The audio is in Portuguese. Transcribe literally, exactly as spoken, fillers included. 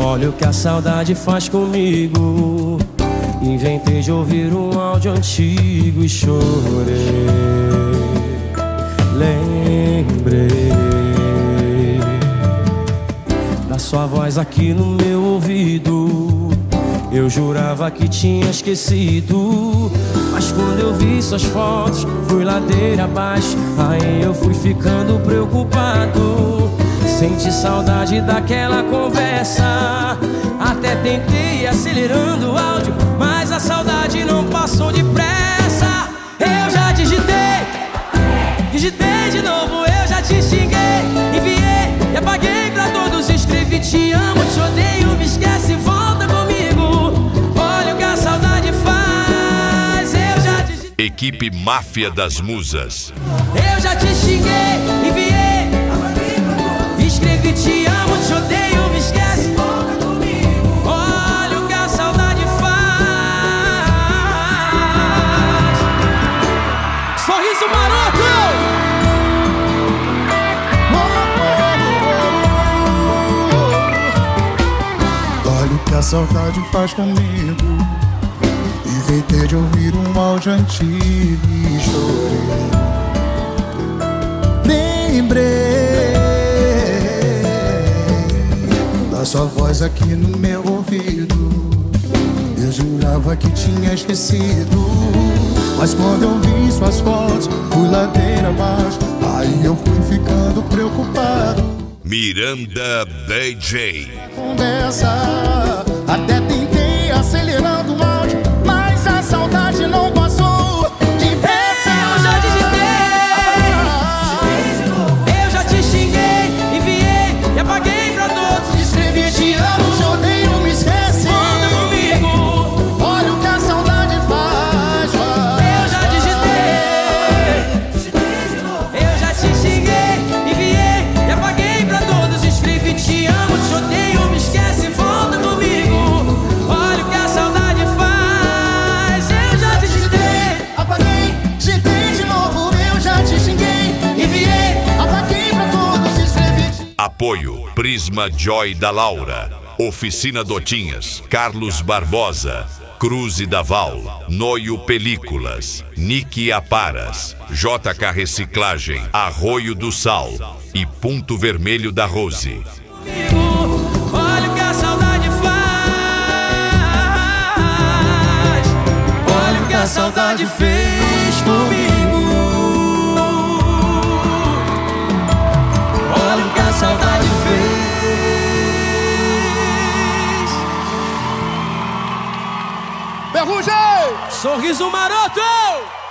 Olha o que a saudade faz comigo. Inventei de ouvir um áudio antigo e chorei. Lembrei da sua voz aqui no meu ouvido. Eu jurava que tinha esquecido, mas quando eu vi suas fotos, fui ladeira abaixo. Aí eu fui ficando preocupado. Senti saudade daquela conversa. Até tentei acelerando o áudio, mas a saudade não passou depressa. Eu já digitei, digitei de novo, eu já te xinguei, enviei e apaguei pra todos. Escrevi te amo, te odeio, me esquece, volta comigo. Olha o que a saudade faz. Eu já digitei. Equipe Máfia das Musas. Eu já te xinguei, enviei, escrevi te amo, te odeio, me esquece, volta comigo. Olha o que a saudade faz. Sorriso maroto. Olha o que a saudade faz comigo. Inventei de ouvir um áudio antigo e chorei. Lembrei da sua voz aqui no meu ouvido. Eu jurava que tinha esquecido, mas quando eu vi suas fotos, fui ladeira abaixo. Aí eu fui ficando preocupado. Miranda D J. Conversa, até tentei acelerando o áudio, mas a saudade não passou depressa. Eu já digitei, eu já te xinguei, enviei e apaguei pra todos. Escrevi te amo, te odeio, me esquece, volta comigo. Olha o que a saudade faz, faz. Eu já digitei, eu já te xinguei, enviei e apaguei pra todos. Escrevi te amo, te odeio, me esquece, volta comigo. Olha o que a saudade faz. Eu já te digitei, Apaguei, digitei de novo, eu já te xinguei, enviei, apaguei pra todos, escrevi te... Apoio Prisma Joy da Laura, Oficina Dotinhas, Carlos Barbosa, Cruz e Daval, Noio Películas, Nick Aparas, J K Reciclagem, Arroio do Sal e Ponto Vermelho da Rose. olha o que a saudade faz. Olha o que a saudade fez comigo. Olha o que a saudade fez. Ferrugem! Sorriso maroto.